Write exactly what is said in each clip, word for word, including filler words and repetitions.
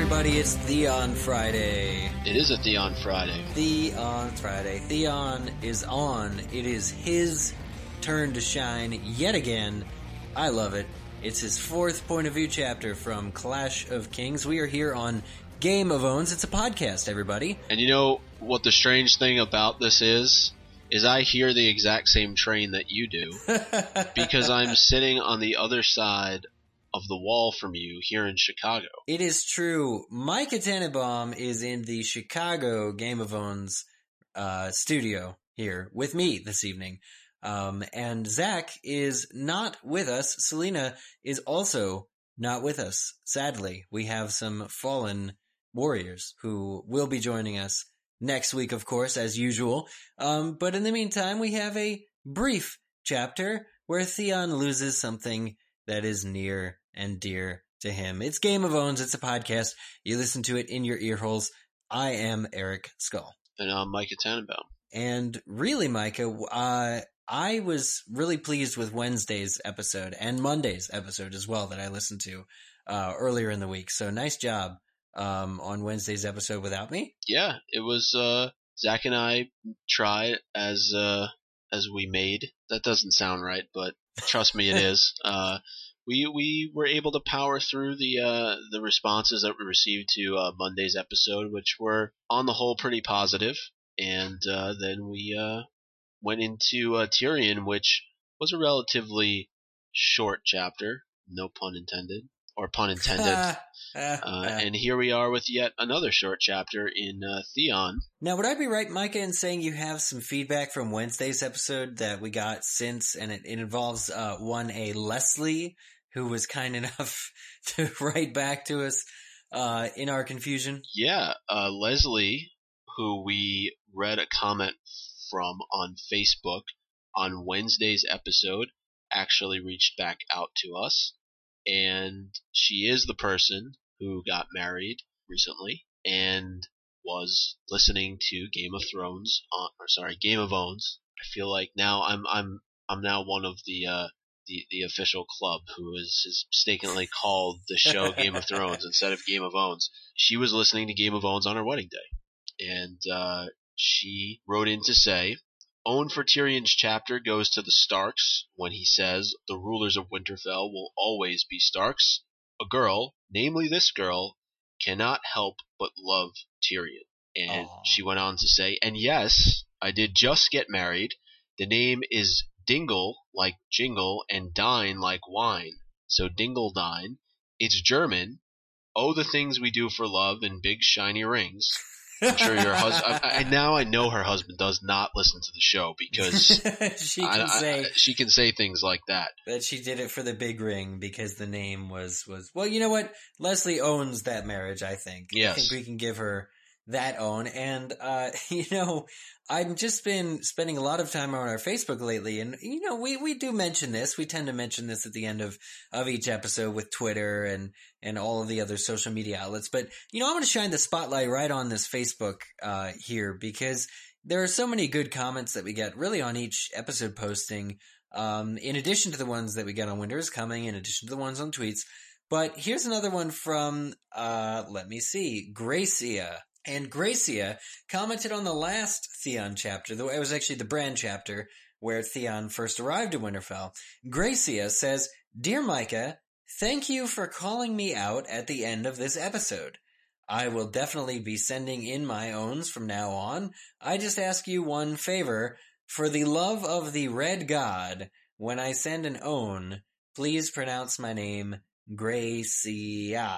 everybody, it's Theon Friday. It is a Theon Friday. Theon Friday. Theon is on. It is his turn to shine yet again. I love it. It's his fourth point of view chapter from Clash of Kings. We are here on Game of Owns. It's a podcast, everybody. And you know what the strange thing about this is? Is I hear the exact same train that you do because I'm sitting on the other side of the wall from you here in Chicago. It is true. Micah Tannenbaum is in the Chicago Game of Owns uh, studio here with me this evening. Um, and Zach is not with us. Selena is also not with us. Sadly, we have some fallen warriors who will be joining us next week, of course, as usual. Um, but in the meantime, we have a brief chapter where Theon loses something that is near and dear to him. It's Game of Owns. It's a podcast. You listen to it in your ear holes. I am Eric Skull. And I'm Micah Tannenbaum. And really, Micah, uh, I was really pleased with Wednesday's episode and Monday's episode as well that I listened to uh, earlier in the week. So nice job um, on Wednesday's episode without me. Yeah, it was uh, Zach and I tried as uh, as we made. That doesn't sound right, but trust me, it is. Uh, we we were able to power through the uh, the responses that we received to uh, Monday's episode, which were on the whole pretty positive. And uh, then we uh, went into uh, Tyrion, which was a relatively short chapter, no pun intended, or pun intended. uh, and here we are with yet another short chapter in uh, Theon. Now, would I be right, Micah, in saying you have some feedback from Wednesday's episode that we got since, and it, it involves uh, one, a Leslie, who was kind enough to write back to us uh, in our confusion? Yeah, uh, Leslie, who we read a comment from on Facebook on Wednesday's episode, actually reached back out to us. And she is the person who got married recently and was listening to Game of Thrones, on, or sorry, Game of Owns. I feel like now I'm I'm I'm now one of the uh, the the official club who is, is mistakenly called the show Game of Thrones instead of Game of Owns. She was listening to Game of Owns on her wedding day, and uh, she wrote in to say, "Own for Tyrion's chapter goes to the Starks when he says the rulers of Winterfell will always be Starks. A girl, namely this girl, cannot help but love Tyrion." And Aww. She went on to say, "And yes, I did just get married. The name is Dingle like jingle and dine like wine. So Dingle Dine. It's German. Oh, the things we do for love in big shiny rings." I'm sure your husband. I, I, now I know her husband does not listen to the show because she can I, say I, she can say things like that. That she did it for the big ring because the name was was well. You know what? Leslie owns that marriage. I think. Yes. I think we can give her that own. And uh, you know, I've just been spending a lot of time on our Facebook lately, and you know, we we do mention this. We tend to mention this at the end of of each episode with Twitter and. and all of the other social media outlets. But, you know, I'm going to shine the spotlight right on this Facebook uh, here because there are so many good comments that we get really on each episode posting, um, in addition to the ones that we get on Winter is Coming, in addition to the ones on tweets. But here's another one from, uh, let me see, Gracia. And Gracia commented on the last Theon chapter. It was actually the Bran chapter where Theon first arrived at Winterfell. Gracia says, "Dear Micah, thank you for calling me out at the end of this episode. I will definitely be sending in my owns from now on. I just ask you one favor. For the love of the Red God, when I send an own, please pronounce my name Gracia."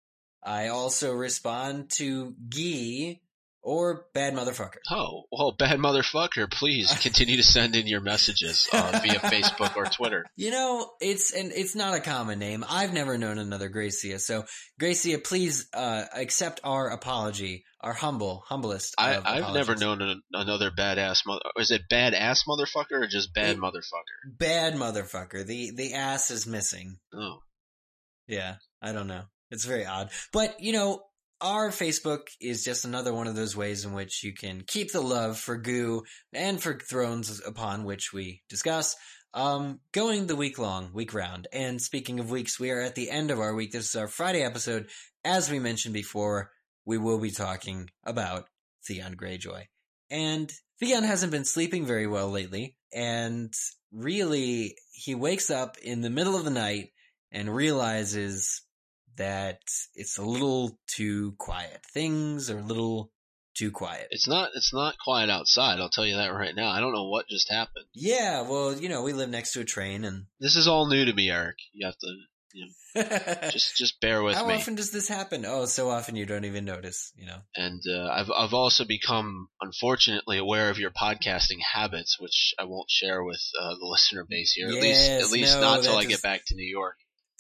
I also respond to Guy or Bad Motherfucker. Oh, well, Bad Motherfucker, please continue to send in your messages uh, via Facebook or Twitter. You know, it's and it's not a common name. I've never known another Gracia. So, Gracia, please uh, accept our apology, our humble, humblest I, of I've apologies. never known an, another badass mother. Is it badass motherfucker or just bad it, motherfucker? Bad motherfucker. The the ass is missing. Oh. Yeah, I don't know. It's very odd. But, you know, our Facebook is just another one of those ways in which you can keep the love for Goo and for thrones upon which we discuss. Um, going the week long, week round. And speaking of weeks, we are at the end of our week. This is our Friday episode. As we mentioned before, we will be talking about Theon Greyjoy. And Theon hasn't been sleeping very well lately. And really, he wakes up in the middle of the night and realizes that it's a little too quiet. Things are a little too quiet. It's not it's not quiet outside, I'll tell you that right now. I don't know what just happened. Yeah, well, you know, we live next to a train and this is all new to me, Eric. You have to you know, just just bear with How me. How often does this happen? Oh, so often you don't even notice, you know. And uh, I've I've also become unfortunately aware of your podcasting habits, which I won't share with uh, the listener base here. Yes, at least at least no, not till I is... get back to New York.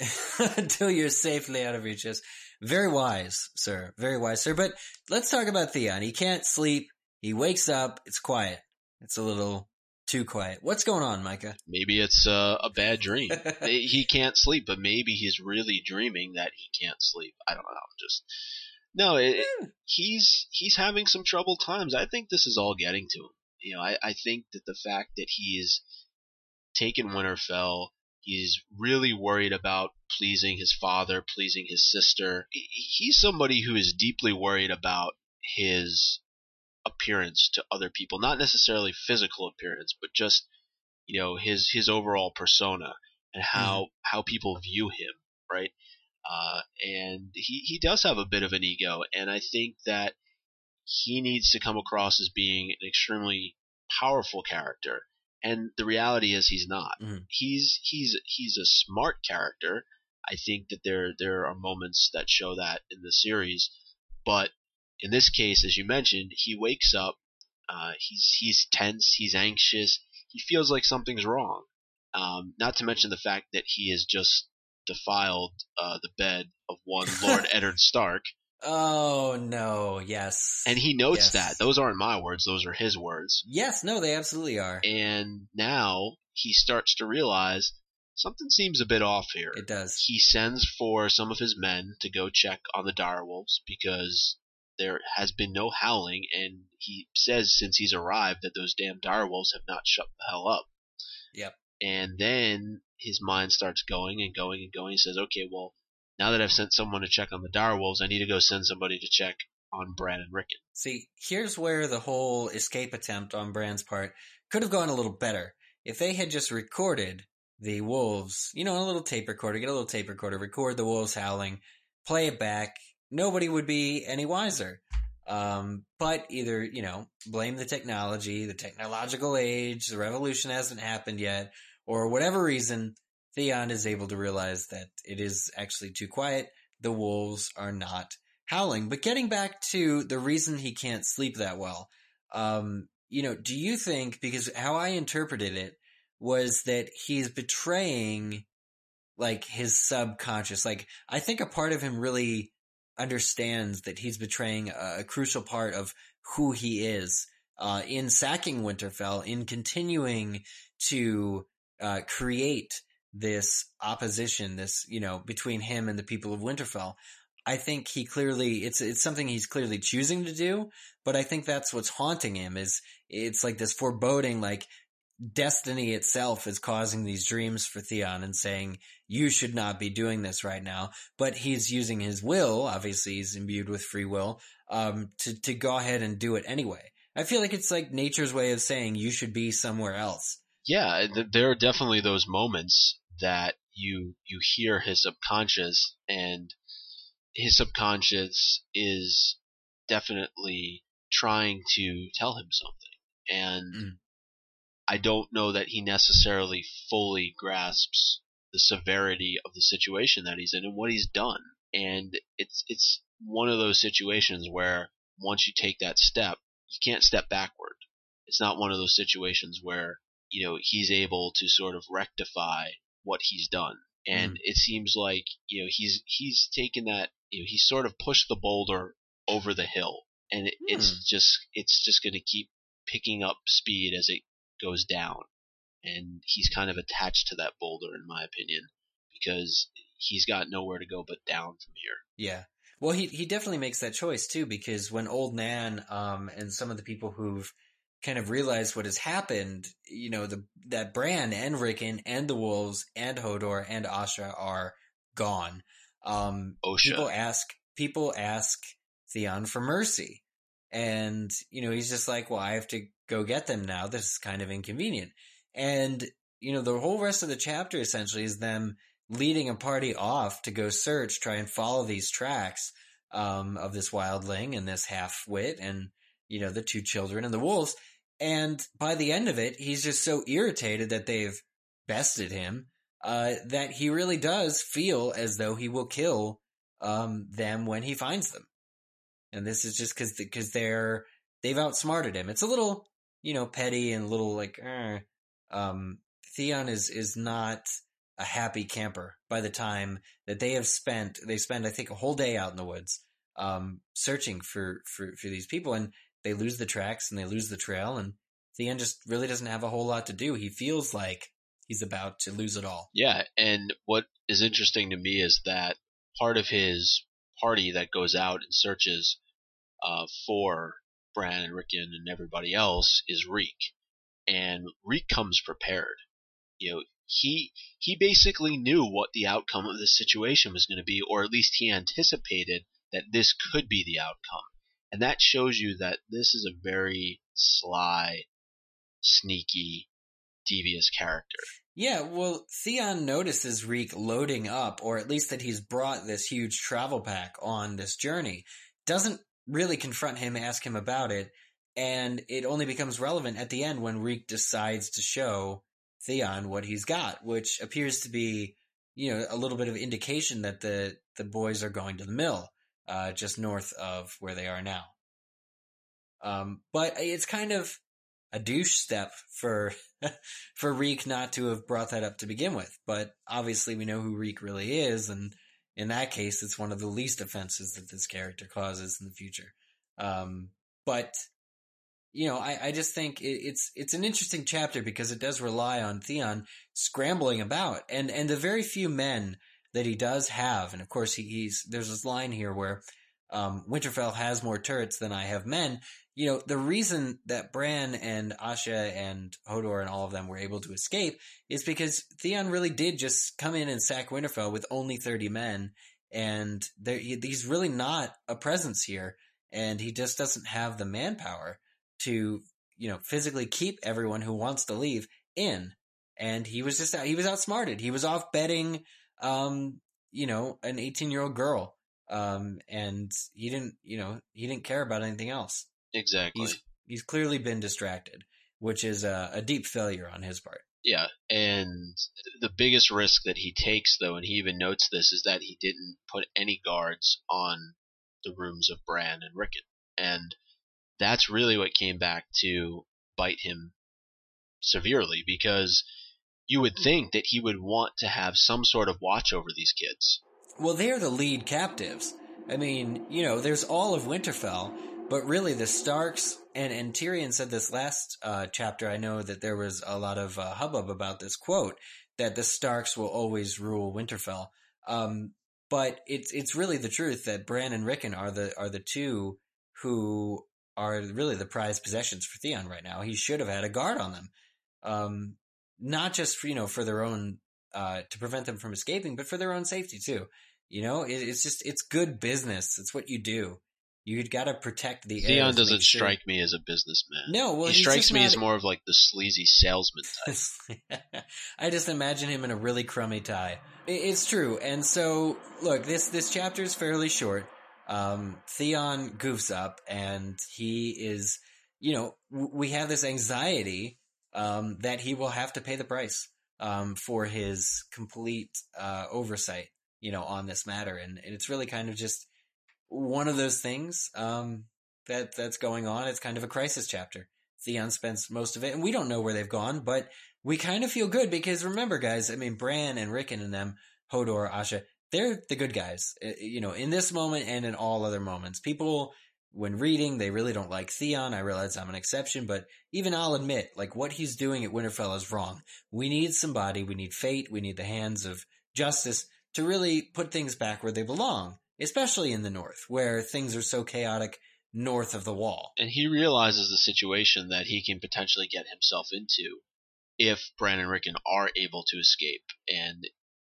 Until you're safely out of reach. Very wise, sir. Very wise, sir. But let's talk about Theon. He can't sleep. He wakes up. It's quiet. It's a little too quiet. What's going on, Micah? Maybe it's uh, a bad dream. He can't sleep, but maybe he's really dreaming that he can't sleep. I don't know. Just no. It, yeah. He's he's having some troubled times. I think this is all getting to him. You know, I, I think that the fact that he's taken Winterfell. He's really worried about pleasing his father, pleasing his sister. He's somebody who is deeply worried about his appearance to other people, not necessarily physical appearance, but just, you know, his his overall persona and how mm. how people view him, right? Uh, and he, he does have a bit of an ego, and I think that he needs to come across as being an extremely powerful character. And the reality is he's not. Mm-hmm. He's he's he's a smart character. I think that there there are moments that show that in the series, but in this case, as you mentioned, he wakes up. Uh, he's he's tense. He's anxious. He feels like something's wrong. Um, not to mention the fact that he has just defiled uh, the bed of one Lord Eddard Stark. Oh, no, yes. And he notes yes. that. Those aren't my words. Those are his words. Yes, no, they absolutely are. And now he starts to realize something seems a bit off here. It does. He sends for some of his men to go check on the direwolves because there has been no howling, and he says since he's arrived that those damn direwolves have not shut the hell up. Yep. And then his mind starts going and going and going. He says, okay, well, now that I've sent someone to check on the direwolves, I need to go send somebody to check on Bran and Rickon. See, here's where the whole escape attempt on Bran's part could have gone a little better. If they had just recorded the wolves, you know, a little tape recorder, get a little tape recorder, record the wolves howling, play it back, nobody would be any wiser. Um, but either, you know, blame the technology, the technological age, the revolution hasn't happened yet, or whatever reason, Theon is able to realize that it is actually too quiet. The wolves are not howling. But getting back to the reason he can't sleep that well, um, you know, do you think, because how I interpreted it was that he's betraying, like, his subconscious. Like, I think a part of him really understands that he's betraying a, a crucial part of who he is uh, in sacking Winterfell, in continuing to uh, create this opposition, this, you know, between him and the people of Winterfell. I think he clearly, it's it's something he's clearly choosing to do, but I think that's what's haunting him, is it's like this foreboding, like destiny itself is causing these dreams for Theon and saying, you should not be doing this right now, but he's using his will, obviously he's imbued with free will, um, to, to go ahead and do it anyway. I feel like it's like nature's way of saying you should be somewhere else. Yeah, th- there are definitely those moments that you you hear his subconscious, and his subconscious is definitely trying to tell him something. And Mm. I don't know that he necessarily fully grasps the severity of the situation that he's in and what he's done. And it's it's one of those situations where once you take that step, you can't step backward. It's not one of those situations where, you know, he's able to sort of rectify what he's done. And mm. it seems like, you know, he's he's taken that, you know, he's sort of pushed the boulder over the hill, and it, mm. it's just it's just going to keep picking up speed as it goes down. And he's kind of attached to that boulder, in my opinion, because he's got nowhere to go but down from here. Yeah. Well, he he definitely makes that choice too, because when Old Nan um, and some of the people who've kind of realized what has happened, you know, the that Bran and Rickon and the wolves and Hodor and Asha are gone. Um, people ask people ask Theon for mercy, and you know he's just like, well, I have to go get them now. This is kind of inconvenient, and you know the whole rest of the chapter essentially is them leading a party off to go search, try and follow these tracks um, of this wildling and this half-wit and, you know, the two children and the wolves. And by the end of it, he's just so irritated that they've bested him uh, that he really does feel as though he will kill um, them when he finds them. And this is just because because they're they've outsmarted him. It's a little, you know, petty and a little like, eh. um, Theon is is not a happy camper by the time that they have spent, they spend, I think, a whole day out in the woods, um, searching for, for, for these people, and they lose the tracks and they lose the trail, and Theon just really doesn't have a whole lot to do. He feels like he's about to lose it all. Yeah. And what is interesting to me is that part of his party that goes out and searches, uh, for Bran and Rickon and everybody else is Reek. And Reek comes prepared. You know, he he basically knew what the outcome of this situation was going to be, or at least he anticipated that this could be the outcome. And that shows you that this is a very sly, sneaky, devious character. Yeah, well, Theon notices Reek loading up, or at least that he's brought this huge travel pack on this journey. Doesn't really confront him, ask him about it, and it only becomes relevant at the end when Reek decides to show Theon what he's got, which appears to be, you know, a little bit of indication that the, the boys are going to the mill, uh, just north of where they are now. Um, but it's kind of a douche step for, for Reek not to have brought that up to begin with. But obviously we know who Reek really is. And in that case, it's one of the least offenses that this character causes in the future. Um, but You know, I, I just think it, it's it's an interesting chapter because it does rely on Theon scrambling about, and and the very few men that he does have, and of course he, he's there's this line here where um, Winterfell has more turrets than I have men. You know, the reason that Bran and Asha and Hodor and all of them were able to escape is because Theon really did just come in and sack Winterfell with only thirty men, and there, he's really not a presence here, and he just doesn't have the manpower to, you know, physically keep everyone who wants to leave in. And he was just, he was outsmarted. He was off betting, um, you know, an eighteen year old girl. Um, and he didn't, you know, he didn't care about anything else. Exactly. He's, he's clearly been distracted, which is a, a deep failure on his part. Yeah. And the biggest risk that he takes, though, and he even notes this, is that he didn't put any guards on the rooms of Bran and Rickon. And that's really what came back to bite him severely, because you would think that he would want to have some sort of watch over these kids. Well, they're the lead captives. I mean, you know, there's all of Winterfell, but really the Starks, and, and Tyrion said this last uh, chapter, I know that there was a lot of uh, hubbub about this quote, that the Starks will always rule Winterfell. Um, but it's it's really the truth that Bran and Rickon are the are the two who are really the prized possessions for Theon right now. He should have had a guard on them. Um, not just for, you know, for their own, uh, to prevent them from escaping, but for their own safety too. You know, it, it's just, it's good business. It's what you do. You got to protect the Theon heirs, doesn't sure. strike me as a businessman. No, well, he he's strikes just me not... as more of like the sleazy salesman type. I just imagine him in a really crummy tie. It's true. And so, look, this, this chapter is fairly short. Um, Theon goofs up and he is, you know, w- we have this anxiety, um, that he will have to pay the price, um, for his complete, uh, oversight, you know, on this matter. And, and it's really kind of just one of those things, um, that, that's going on. It's kind of a crisis chapter. Theon spends most of it, and we don't know where they've gone, but we kind of feel good because remember, guys, I mean, Bran and Rickon and them, Hodor, Asha, they're the good guys, you know, in this moment and in all other moments. People, when reading, they really don't like Theon. I realize I'm an exception, but even I'll admit, like, what he's doing at Winterfell is wrong. We need somebody, we need fate, we need the hands of justice to really put things back where they belong. especially in the north, where things are so chaotic north of the wall. And he realizes the situation that he can potentially get himself into if Bran and Rickon are able to escape. And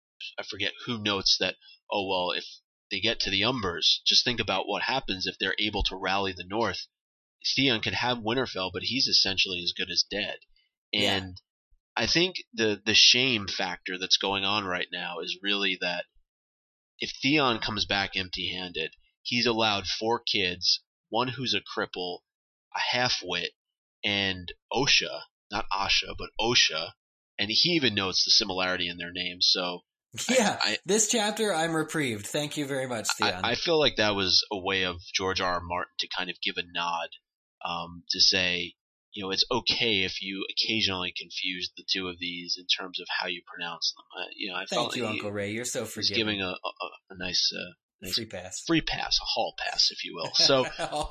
I forget who notes that, oh, well, if they get to the Umbers, just think about what happens if they're able to rally the North. Theon could have Winterfell, but he's essentially as good as dead. And yeah. I think the, the shame factor that's going on right now is really that if Theon comes back empty-handed, he's allowed four kids, one who's a cripple, a half-wit, and Osha, not Asha, but Osha, and he even notes the similarity in their names, so... Yeah, I, I, this chapter I'm reprieved. Thank you very much, Theon. I, I feel like that was a way of George R. R. Martin to kind of give a nod, um, to say, you know, it's okay if you occasionally confuse the two of these in terms of how you pronounce them. Uh, you know, I Thank felt you, he, Uncle Ray. You're so forgiving. He's giving a, a, a nice, uh, nice free pass, free pass, a hall pass, if you will. So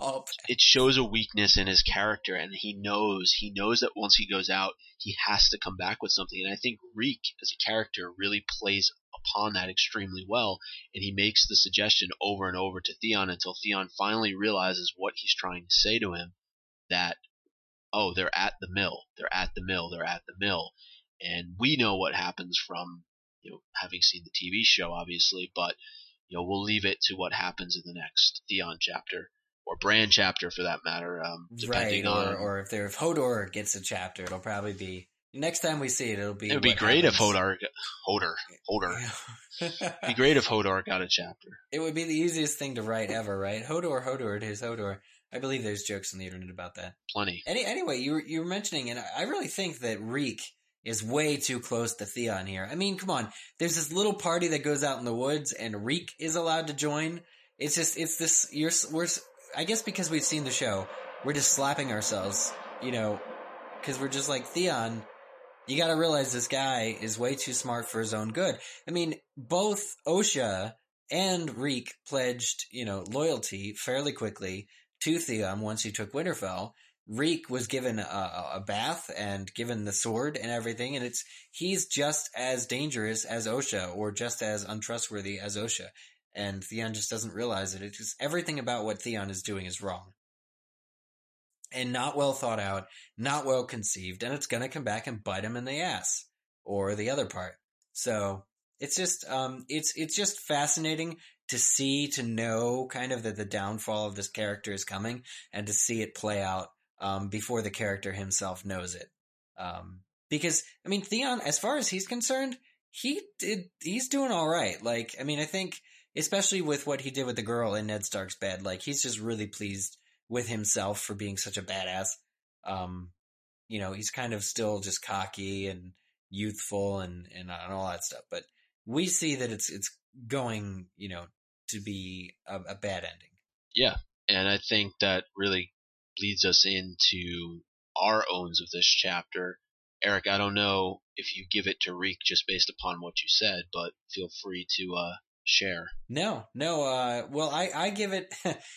it shows a weakness in his character, and he knows he knows that once he goes out, he has to come back with something. And I think Reek, as a character, really plays upon that extremely well, and he makes the suggestion over and over to Theon until Theon finally realizes what he's trying to say to him, that, oh, they're at the mill, they're at the mill, they're at the mill. And we know what happens from, you know, having seen the T V show, obviously, but, you know, we'll leave it to what happens in the next Theon chapter, or Bran chapter for that matter, um, depending right, or, on... or if, there, if Hodor gets a chapter, it'll probably be... Next time we see it, it'll be... It would be great happens. if Hodor... Hodor. Hodor. It'd be great if Hodor got a chapter. It would be the easiest thing to write ever, right? Hodor, Hodor, it is Hodor. I believe there's jokes on the internet about that. Plenty. Any, anyway, you were, you were mentioning, and I really think that Reek is way too close to Theon here. I mean, come on. There's this little party that goes out in the woods, and Reek is allowed to join. It's just, it's this, you're, we're, I guess because we've seen the show, we're just slapping ourselves, you know, because we're just like, Theon, you gotta realize this guy is way too smart for his own good. I mean, both Osha and Reek pledged, you know, loyalty fairly quickly to Theon once he took Winterfell. Reek was given a, a bath and given the sword and everything, and it's he's just as dangerous as Osha, or just as untrustworthy as Osha. And Theon just doesn't realize it. It's just everything about what Theon is doing is wrong. And not well thought out, not well conceived, and it's gonna come back and bite him in the ass. Or the other part. So it's just um it's it's just fascinating to see, to know kind of that the downfall of this character is coming, and to see it play out um before the character himself knows it. Um because I mean Theon, as far as he's concerned, he did he's doing all right. Like, I mean, I think especially with what he did with the girl in Ned Stark's bed, like he's just really pleased with himself for being such a badass. Um, you know, he's kind of still just cocky and youthful and, and, and all that stuff. But we see that it's it's going, you know, to be a, a bad ending. Yeah, and I think that really leads us into our owns of this chapter. Eric, I don't know if you give it to Reek just based upon what you said, but feel free to uh, share. No, no. Uh, well, I, I give it...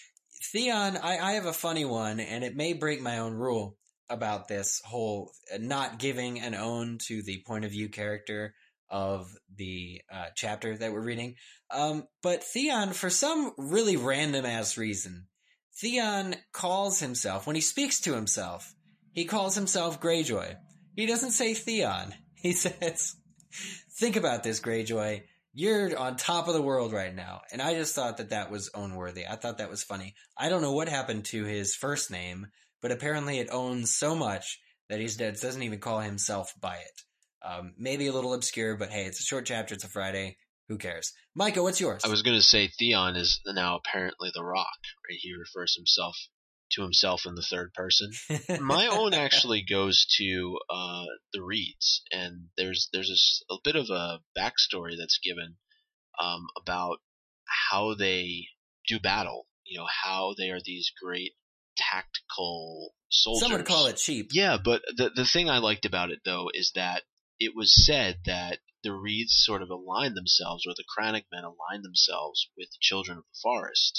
Theon, I, I have a funny one, and it may break my own rule about this whole not giving an own to the point of view character of the uh, chapter that we're reading. Um, but Theon, for some really random ass reason, Theon calls himself, when he speaks to himself, he calls himself Greyjoy. He doesn't say Theon. He says, think about this, Greyjoy. You're on top of the world right now. And I just thought that that was own-worthy. I thought that was funny. I don't know what happened to his first name, but apparently it owns so much that he doesn't even call himself by it. Um, maybe a little obscure, but hey, it's a short chapter. It's a Friday. Who cares? Micah, what's yours? I was going to say Theon is now apparently the Rock, right? He refers himself to himself in the third person. My own actually goes to uh, the Reeds, and there's there's a, a bit of a backstory that's given um, about how they do battle. You know, how they are these great tactical soldiers. Some would call it cheap. Yeah, but the the thing I liked about it though is that it was said that the Reeds sort of aligned themselves, or the Cranach men aligned themselves with the Children of the Forest.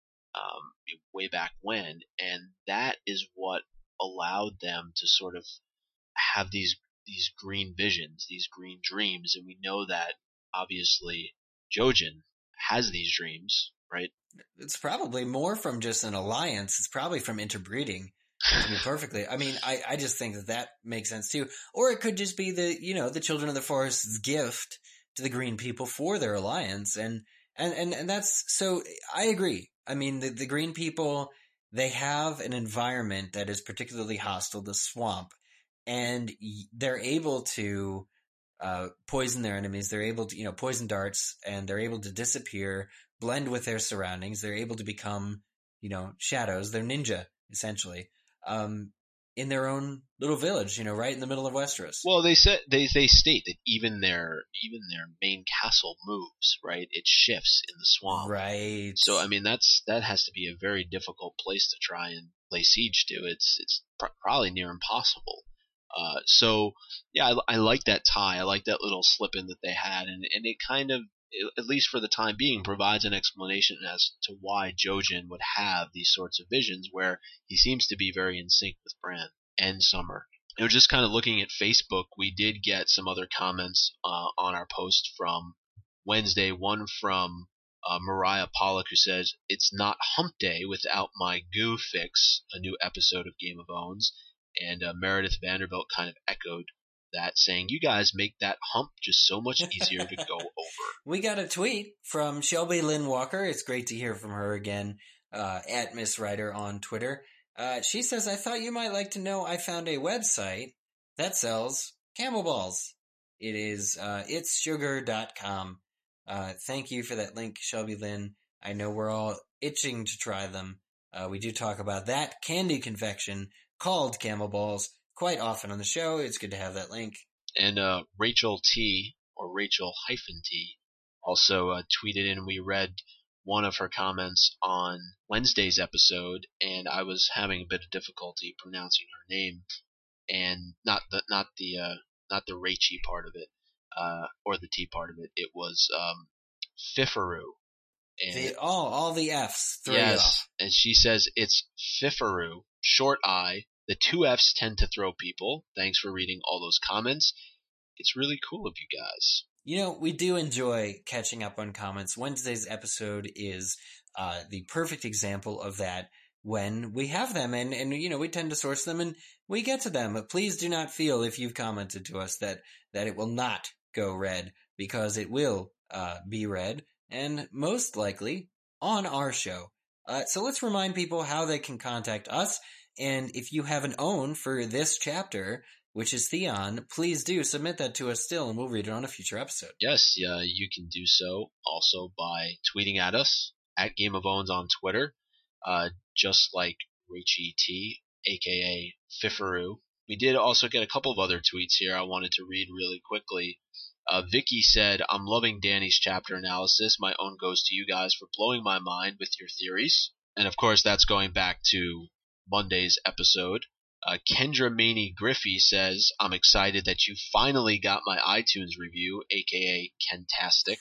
Um, way back when, and that is what allowed them to sort of have these these green visions, these green dreams, and we know that obviously Jojen has these dreams, right? It's probably more from just an alliance. It's probably from interbreeding. To be perfectly, I mean, I, I just think that that makes sense too. Or it could just be the, you know, the Children of the Forest's gift to the Green people for their alliance. And, and, and, and that's, so I agree. I mean, the, the Green people, they have an environment that is particularly hostile, the swamp, and they're able to, uh, poison their enemies. They're able to, you know, poison darts, and they're able to disappear, blend with their surroundings. They're able to become, you know, shadows. They're ninja, essentially. Um, in their own little village, you know, right in the middle of Westeros. Well, they said they they state that even their even their main castle moves, right? It shifts in the swamp, right? So I mean, that's that has to be a very difficult place to try and lay siege to. It's it's pr- probably near impossible. Uh, so yeah, I, I like that tie. I like that little slip in that they had, and and it kind of, at least for the time being, provides an explanation as to why Jojen would have these sorts of visions where he seems to be very in sync with Bran and Summer. You know, just kind of looking at Facebook, we did get some other comments uh, on our post from Wednesday. One from uh, Mariah Pollock, who says, "It's not hump day without my goo fix," a new episode of Game of Owns. And uh, Meredith Vanderbilt kind of echoed that, saying, "You guys make that hump just so much easier to go over." We got a tweet from Shelby Lynn Walker. It's great to hear from her again, uh, at Miss Writer on Twitter. Uh, she says, "I thought you might like to know I found a website that sells camel balls. It is, uh, it's sugar dot com. Uh, thank you for that link, Shelby Lynn. I know we're all itching to try them. Uh, we do talk about that candy confection called camel balls quite often on the show. It's good to have that link." And uh, Rachel T, or Rachel hyphen T, also uh, tweeted in. We read one of her comments on Wednesday's episode, and I was having a bit of difficulty pronouncing her name, and not the not the uh, not the Rachy part of it, uh, or the T part of it. It was um, Fifaru. And the, all, all the F's. Throw yes, you off. And she says it's Fifaru, short I. The two F's tend to throw people. Thanks for reading all those comments. It's really cool of you guys. You know, we do enjoy catching up on comments. Wednesday's episode is uh, the perfect example of that when we have them. And, and, you know, we tend to source them and we get to them. But please do not feel, if you've commented to us, that, that it will not go read, because it will uh, be read, and most likely on our show. Uh, so let's remind people how they can contact us. And if you have an own for this chapter, which is Theon, please do submit that to us still, and we'll read it on a future episode. Yes, uh, you can do so also by tweeting at us, at Game of Owns on Twitter, uh, just like Rachy T, aka Fifaru. We did also get a couple of other tweets here I wanted to read really quickly. Uh, Vicky said, "I'm loving Danny's chapter analysis. My own goes to you guys for blowing my mind with your theories." And of course, that's going back to Monday's episode. Uh, Kendra Maney Griffey says, "I'm excited that you finally got my iTunes review, aka Kentastic."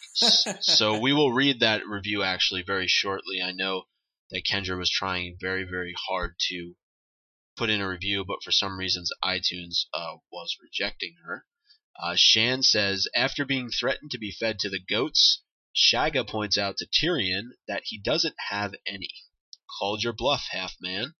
So we will read that review actually very shortly. I know that Kendra was trying very, very hard to put in a review, but for some reasons iTunes uh, was rejecting her. Uh, Shan says, "After being threatened to be fed to the goats, Shagga points out to Tyrion that he doesn't have any. Called your bluff, half man."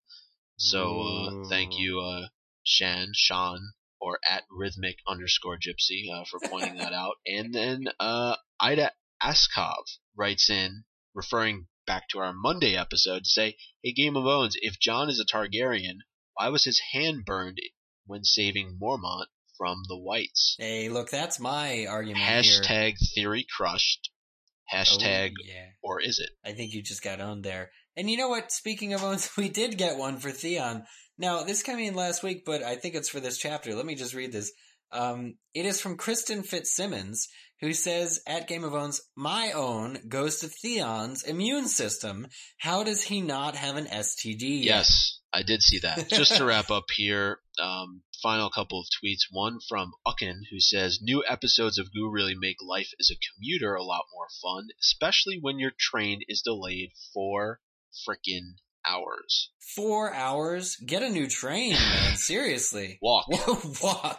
So uh, thank you, uh, Shan, Sean, or at rhythmic underscore gypsy uh, for pointing that out. And then uh, Ida Askov writes in, referring back to our Monday episode, to say, "Hey, Game of Owns, if Jon is a Targaryen, why was his hand burned when saving Mormont from the Whites?" Hey, look, that's my argument Hashtag here. theory crushed. Hashtag, oh, yeah. Or is it? I think you just got owned there. And you know what? Speaking of owns, we did get one for Theon. Now, this came in last week, but I think it's for this chapter. Let me just read this. Um, it is from Kristen Fitzsimmons, who says, at Game of Owns, "My own goes to Theon's immune system. How does he not have an S T D yet?" Yes, I did see that. Just to wrap up here, um, final couple of tweets. One from Ucken, who says, "New episodes of Goo really make life as a commuter a lot more fun, especially when your train is delayed for frickin' hours." Four hours? Get a new train, man. Seriously. Walk. Walk.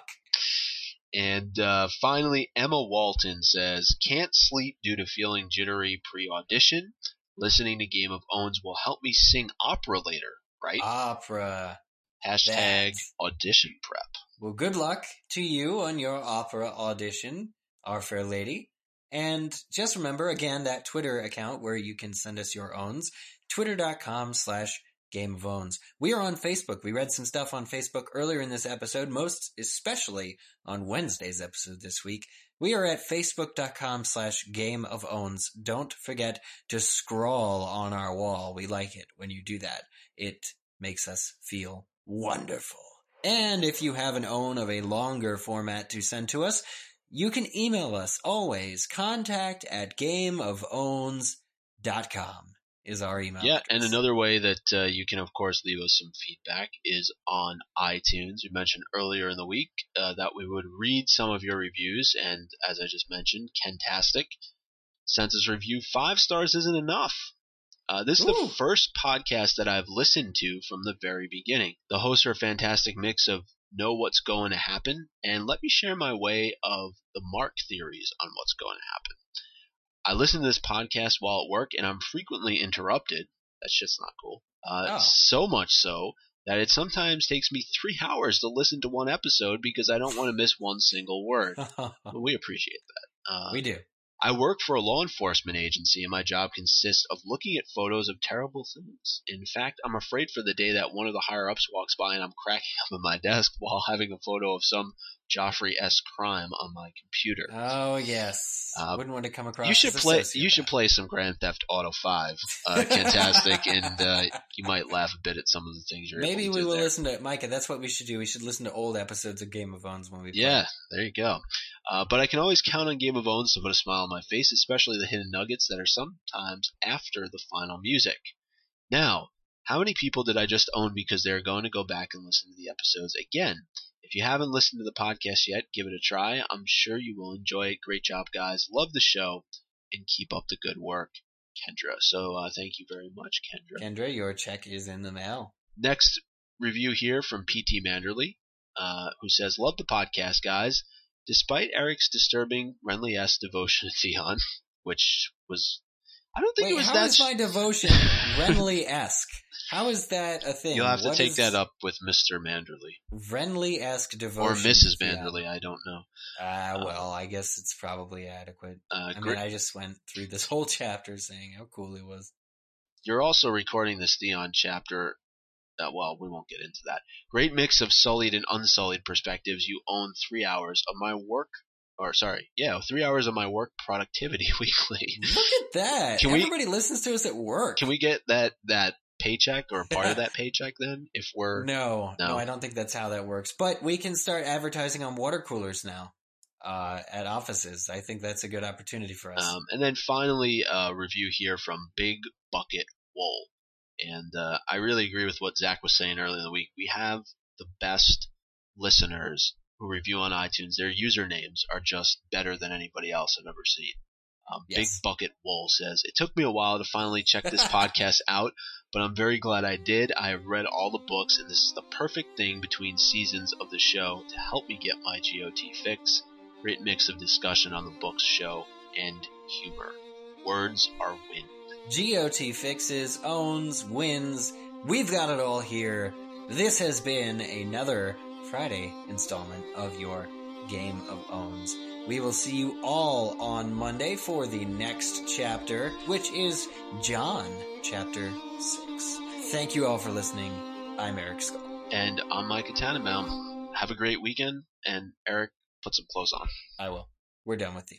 And uh, finally, Emma Walton says, "Can't sleep due to feeling jittery pre-audition. listening to Game of Owns will help me sing opera later, right? Opera. Hashtag That. audition prep. Well, good luck to you on your opera audition, Our Fair Lady. And just remember, again, that Twitter account where you can send us your owns, twitter.com slash Game of Owns. We are on Facebook. We read some stuff on Facebook earlier in this episode, most especially on Wednesday's episode this week. We are at facebook.com slash Game of Owns. Don't forget to scroll on our wall. We like it when you do that. It makes us feel wonderful. And if you have an own of a longer format to send to us, you can email us always. Contact at gameofowns dot com is our email Yeah, address. and another way that uh, you can, of course, leave us some feedback is on iTunes. We mentioned earlier in the week uh, that we would read some of your reviews, and as I just mentioned, Kentastic sent us a review. Five stars isn't enough. Uh, this is Ooh. the first podcast that I've listened to from the very beginning. The hosts are a fantastic mix of know what's going to happen and let me share my way of the mark theories on what's going to happen. I listen to this podcast while at work and I'm frequently interrupted. That's just not cool. Uh, Oh. So much so that it sometimes takes me three hours to listen to one episode because I don't want to miss one single word. But we appreciate that. Uh, We do. I work for a law enforcement agency, and my job consists of looking at photos of terrible things. In fact, I'm afraid for the day that one of the higher-ups walks by and I'm cracking up at my desk while having a photo of some Joffrey-esque crime on my computer. Oh, yes. Uh, Wouldn't want to come across You should as a play. sociopath. You should play some Grand Theft Auto five, uh, Fantastic, and uh, you might laugh a bit at some of the things you're Maybe able to we do will there. listen to Micah. That's what we should do. We should listen to old episodes of Game of Owns when we play. Yeah, there you go. Uh, but I can always count on Game of Owns to put a smile on my face, especially the hidden nuggets that are sometimes after the final music. Now, how many people did I just own because they're going to go back and listen to the episodes again? If you haven't listened to the podcast yet, give it a try. I'm sure you will enjoy it. Great job, guys. Love the show, and keep up the good work, Kendra. So uh, thank you very much, Kendra. Kendra, your check is in the mail. Next review here from P T Manderley, uh, who says, love the podcast, guys. Despite Eric's disturbing Renly-esque devotion to Theon, which was, I don't think Wait, it was how that. is my devotion Renly-esque? How is that a thing? You'll have to What take is that up with Mister Manderley. Renly-esque devotion. Or Missus to Theon? Manderley, I don't know. Ah, well, I guess it's probably adequate. Uh, I gr- mean, I just went through this whole chapter saying how cool he was. You're also recording this Theon chapter. Uh, well, we won't get into that. Great mix of sullied and unsullied perspectives. You own three hours of my work, or sorry, yeah, three hours of my work productivity weekly. Look at that! Can we- Everybody listens to us at work. Can we get that that paycheck or part of that paycheck then? If we're No, no, No. I don't think that's how that works. But we can start advertising on water coolers now uh, at offices. I think that's a good opportunity for us. Um, and then finally, a review here from Big Bucket Wool. And uh, I really agree with what Zach was saying earlier in the week. We have the best listeners who review on iTunes. Their usernames are just better than anybody else I've ever seen. Um, Yes. Big Bucket Wool says, it took me a while to finally check this podcast out, but I'm very glad I did. I have read all the books, and this is the perfect thing between seasons of the show to help me get my G O T fix. Great mix of discussion on the books, show, and humor. Words are wind. G O T fixes, owns, wins. We've got it all here. This has been another Friday installment of your Game of Owns. We will see you all on Monday for the next chapter, which is John, chapter six. Thank you all for listening. I'm Eric Skull. And I'm Micah Tannenbaum. Have a great weekend, and Eric, put some clothes on. I will. We're done with the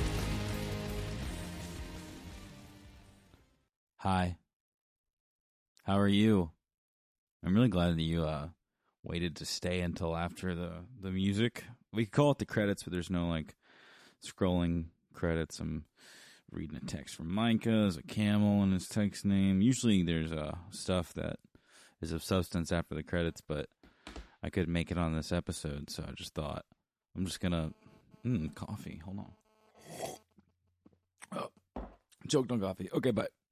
Hi. How are you? I'm really glad that you uh, waited to stay until after the, the music. We could call it the credits, but there's no, like, scrolling credits. I'm reading a text from Micah. There's a camel in his text name. Usually there's uh, stuff that is of substance after the credits, but I could make it on this episode, so I just thought I'm just going to... Mm, coffee. Hold on. Oh, choked on coffee. Okay, bye.